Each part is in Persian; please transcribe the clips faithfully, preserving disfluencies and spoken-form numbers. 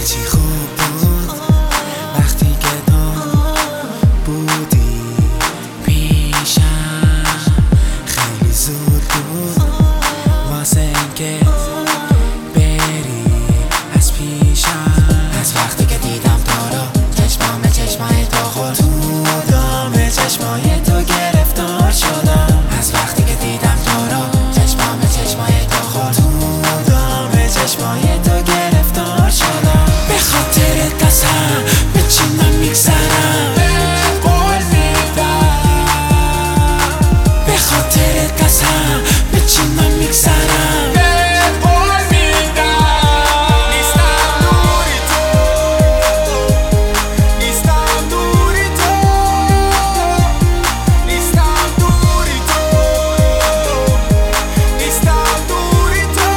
چی خوب بود وقتی که تو بودی پیشم. خیلی زود بود واسه اینکه بری از پیشم. از وقتی که دیدم تو رو چشمام به چشمای تو خورد، تو دام چشمای تو گرفتار شدم. از وقتی که دیدم تو رو چشمام به چشمای تو خورد، تو دام چشمای تو گرفتار شدم. به خاطر قسم به چینم میگذرم، قول میدم. به خاطر قسم به چینم میگذرم، قول میدم. نیستم دوری تو، نیستم دوری تو، نیستم دوری تو، نیستم دوری تو،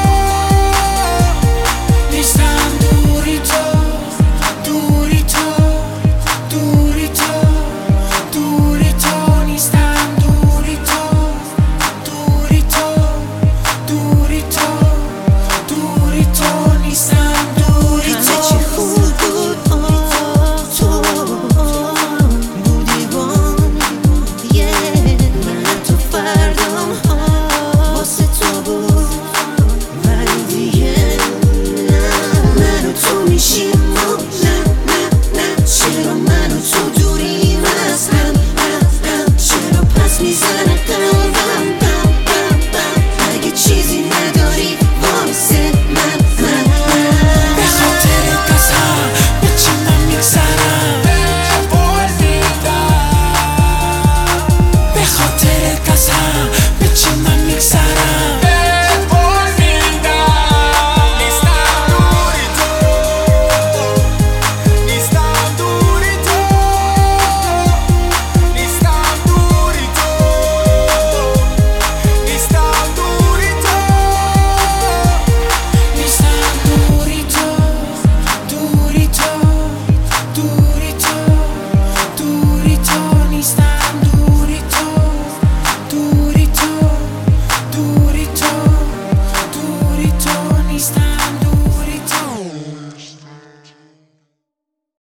نیستم دوری تو، دوری تو، دوری تو، دوری تو، نیستم دوری تو، دوری تو، دوری تو، دوری تو، نیستم دوری تو. همه چی خوب بود، تو بودی بام، یه من تو فردام واسه تو بود، ولی دیگه نه. من و تو میشیم ما، نه نه نه. چرا من و تو دوریم از هم، هم هم. چرا پس میزنه قلبم بم بم بم. اگه چیزی نداری واسه من، من من. به خاطر قسم به چینم میگذرم، قول میدم. به خاطر قسم به چینم میگذرم، قول میدم. نیستم دوری تو، نیستم دوری تو، نیستم دوری تو، نیستم دوری تو، نیستم دوری تو، دوری تو، دوری تو، دوری تو، نیستم